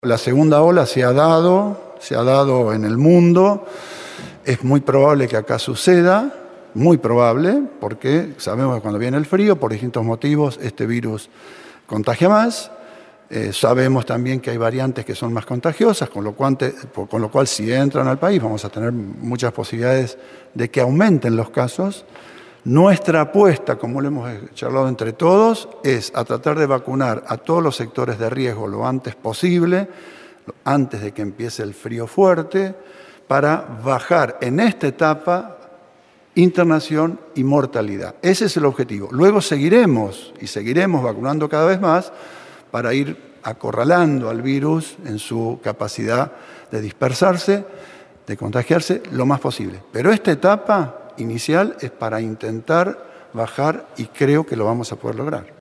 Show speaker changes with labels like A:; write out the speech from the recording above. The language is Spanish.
A: La segunda ola se ha dado en el mundo, es muy probable que acá suceda, muy probable, porque sabemos que cuando viene el frío, por distintos motivos, este virus contagia más. Sabemos también que hay variantes que son más contagiosas, con lo cual si entran al país vamos a tener muchas posibilidades de que aumenten los casos. Nuestra apuesta, como lo hemos charlado entre todos, es a tratar de vacunar a todos los sectores de riesgo lo antes posible, antes de que empiece el frío fuerte, para bajar en esta etapa internación y mortalidad. Ese es el objetivo. Luego seguiremos vacunando cada vez más para ir acorralando al virus en su capacidad de dispersarse, de contagiarse lo más posible. Pero esta etapa inicial es para intentar bajar y creo que lo vamos a poder lograr.